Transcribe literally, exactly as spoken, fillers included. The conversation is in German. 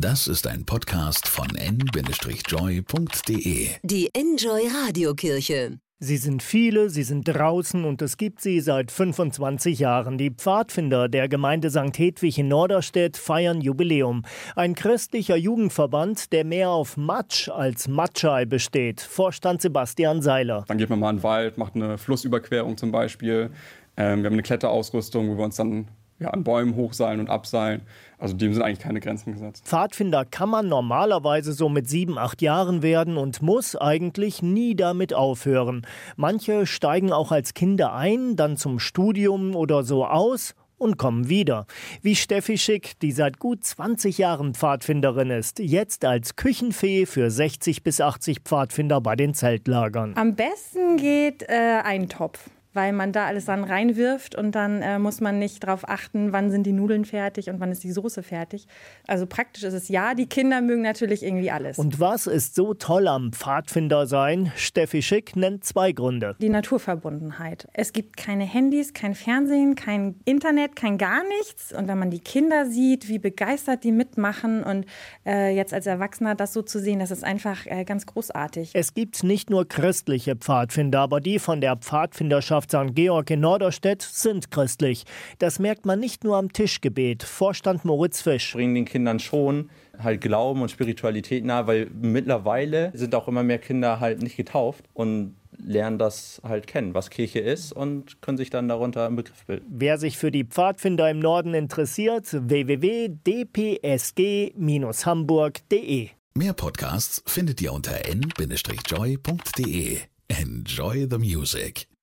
Das ist ein Podcast von en Bindestrich joy punkt de. Die Enjoy Radiokirche. Sie sind viele, sie sind draußen und es gibt sie seit fünfundzwanzig Jahren. Die Pfadfinder der Gemeinde Sankt Hedwig in Norderstedt feiern Jubiläum. Ein christlicher Jugendverband, der mehr auf Matsch als Matschei besteht. Vorstand Sebastian Seiler. Dann geht man mal in den Wald, macht eine Flussüberquerung zum Beispiel. Ähm, wir haben eine Kletterausrüstung, wo wir uns dann ja, an Bäumen hochseilen und abseilen. Also dem sind eigentlich keine Grenzen gesetzt. Pfadfinder kann man normalerweise so mit sieben, acht Jahren werden und muss eigentlich nie damit aufhören. Manche steigen auch als Kinder ein, dann zum Studium oder so aus und kommen wieder. Wie Steffi Schick, die seit gut zwanzig Jahren Pfadfinderin ist, jetzt als Küchenfee für sechzig bis achtzig Pfadfinder bei den Zeltlagern. Am besten geht äh, ein Topf, weil man da alles dann reinwirft und dann äh, muss man nicht darauf achten, wann sind die Nudeln fertig und wann ist die Soße fertig. Also praktisch ist es ja, die Kinder mögen natürlich irgendwie alles. Und was ist so toll am Pfadfindersein? Steffi Schick nennt zwei Gründe. Die Naturverbundenheit. Es gibt keine Handys, kein Fernsehen, kein Internet, kein gar nichts. Und wenn man die Kinder sieht, wie begeistert die mitmachen und äh, jetzt als Erwachsener das so zu sehen, das ist einfach äh, ganz großartig. Es gibt nicht nur christliche Pfadfinder, aber die von der Pfadfinderschaft Sankt Georg in Norderstedt sind christlich. Das merkt man nicht nur am Tischgebet. Vorstand Moritz Fisch. Bringen den Kindern schon halt Glauben und Spiritualität nahe, weil mittlerweile sind auch immer mehr Kinder halt nicht getauft und lernen das halt kennen, was Kirche ist und können sich dann darunter einen Begriff bilden. Wer sich für die Pfadfinder im Norden interessiert, w w w punkt d p s g Bindestrich hamburg punkt de. Mehr Podcasts findet ihr unter en Bindestrich joy punkt de. Enjoy the music.